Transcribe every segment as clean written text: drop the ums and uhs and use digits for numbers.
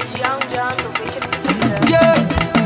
It's Young John, the wicked producer. Yeah.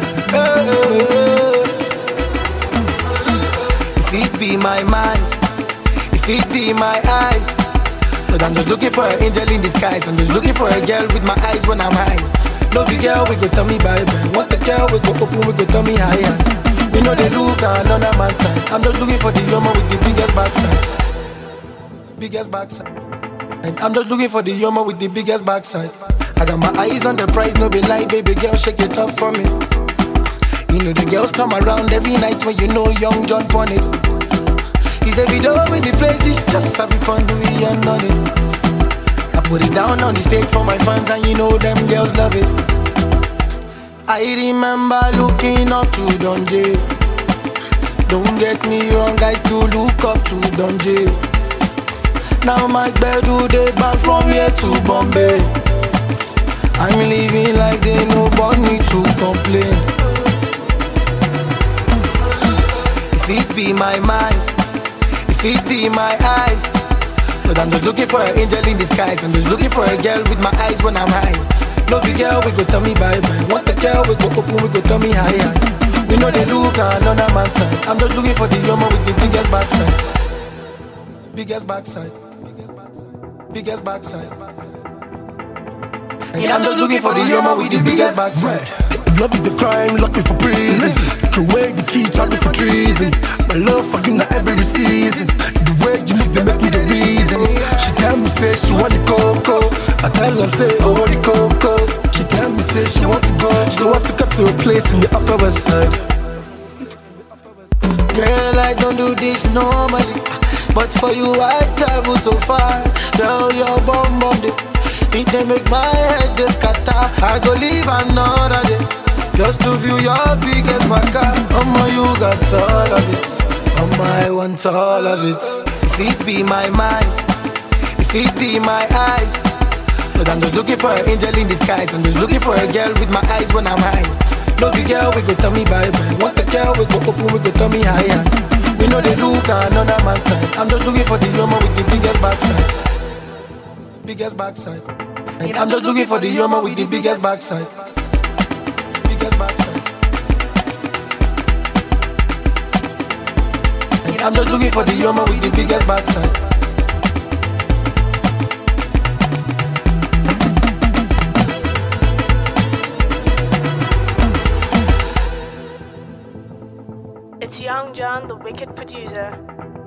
If it be my mind, if it be my eyes, but I'm just looking for an angel in disguise. I'm just looking for a girl with my eyes when I'm high. No big girl, we go tell me bye-bye. Want the girl, we go open, we go tell me higher. You know they look on another man's side. I'm just looking for the yomo with the biggest backside. Biggest backside. And I'm just looking for the yomo with the biggest backside. I got my eyes on the prize, no be lie, baby girl, shake it up for me. You know the girls come around every night when you know Young John on it. Is the video in the place, it's just having fun, we are on it. I put it down on the stage for my fans and you know them girls love it. I remember looking up to Don J. Don't get me wrong, I still look up to Don J. Now my bed do they back from here to Bombay. I'm living like they nobody to complain. If it be my mind, if it be my eyes, but I'm just looking for an angel in disguise. I'm just looking for a girl with my eyes when I'm high. No big girl, we go tell me bye-bye. Want the girl, we go open, we go tell me higher. You know they look on another man's side. I'm just looking for the yomo with the biggest backside. Biggest backside. Biggest backside. And I'm just looking for the yomo with the biggest backside. If love is a crime, lock me for prison. Throw away the key, charge me for treason. My love for you not every season. The way you move, they make me the reason. She tell me say she want the cocoa. I tell her say I want the cocoa. She tell me say she want to go. She want to come to a place in the Upper West Side. Girl, I don't do this normally, but for you I travel so far. Girl, your bum it they make my head just scatter. I go live another day just to view your biggest baka. You got all of it. I want all of it. If it be my mind, if it be my eyes, but I'm just looking for an angel in disguise. I'm just looking for a girl with my eyes when I'm high. No big girl, we go tell me bye-bye. Want the girl, we go open, we go tell me higher. You know they look on another man's side. I'm just looking for the yomo with the biggest backside. Biggest backside. And I'm just looking for the yomo with the biggest backside. Biggest backside. And I'm just looking for the yomo with the biggest backside. It's Young John, the wicked producer.